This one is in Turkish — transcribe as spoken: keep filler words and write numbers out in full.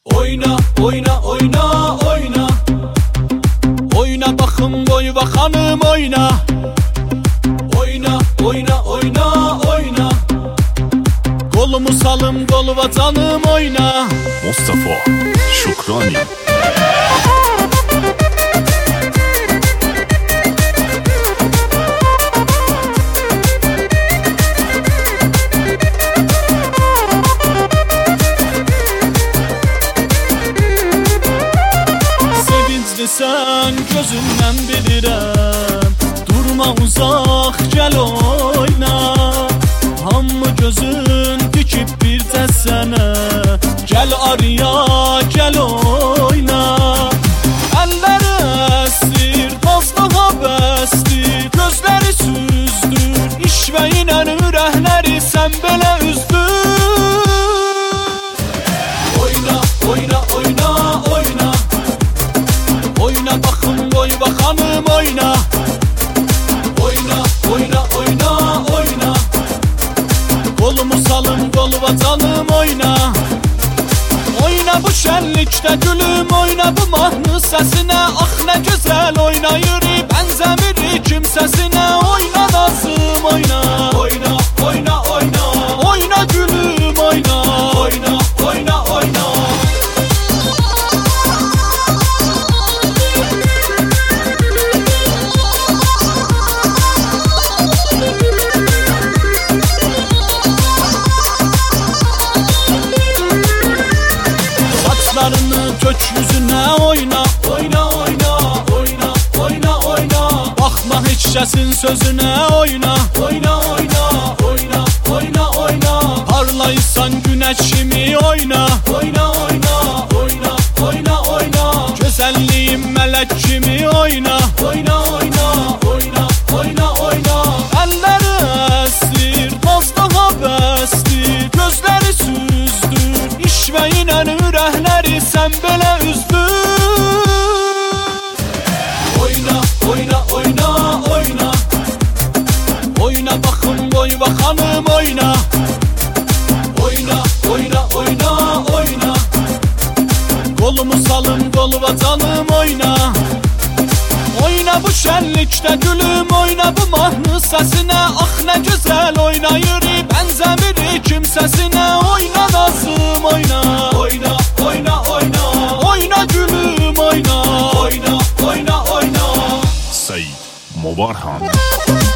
Oyna, oyna, oyna, oyna. Oyna bakım boy ve hanım oyna. Oyna, oyna, oyna, oyna. Kolumu salım kolu ve canım oyna. Mustafa Şukrani. Sen gözündən bilirəm, durma uzaq, gəl oyna. Hamı gözün dikib bir tez sənə, gəl araya, gəl oyna. Əlləri əsir, tazlığa bəstir, gözləri süzdür, işvəyinə ürəkləri sən belə üzdür. Oyna, oyna, oyna, oyna. Oyna bakım boy ve hanım oyna. Oyna, oyna, oyna, oyna. Kolumu salım kolu ve canım oyna. Oyna bu şenlikte gülüm, oyna bu mahnı sesine. Ah ne güzel oynayır, benzemir kimsesine. Oyna nazım oyna. Oyna, oyna, oyna. Oyna gülüm oyna. Oyna, oyna, oyna. Saçlarını tök yüzüne oyna. Oyna, oyna, oyna, oyna, oyna. Bakma hiç sesin sözüne oyna. Oyna, oyna, oyna, oyna, oyna. Parlaysan güneş kimi oyna. Oyna, oyna, oyna, oyna, oyna. Güzelliğim melek kimi oyna. Oyna, oyna, oyna, oyna, oyna. Elleri esir, tazlığa bəstir, gözleri süzdür, işvəyinə ürəkləri sən belə üzdür. Oyna, oyna, oyna, oyna. Oyna bakım boy ve hanım oyna. Oyna, oyna, oyna, oyna. Kolumu salım kolu ve canım oyna. Oyna bu şenlikte gülüm, oyna bu mahnı sesine. Ah ne güzel oynayır, benzemir kimsesine. Oyna nazım oyna. Oyna, oyna, oyna. Oyna gülüm oyna. Oyna, oyna, oyna. Said Mubarhan.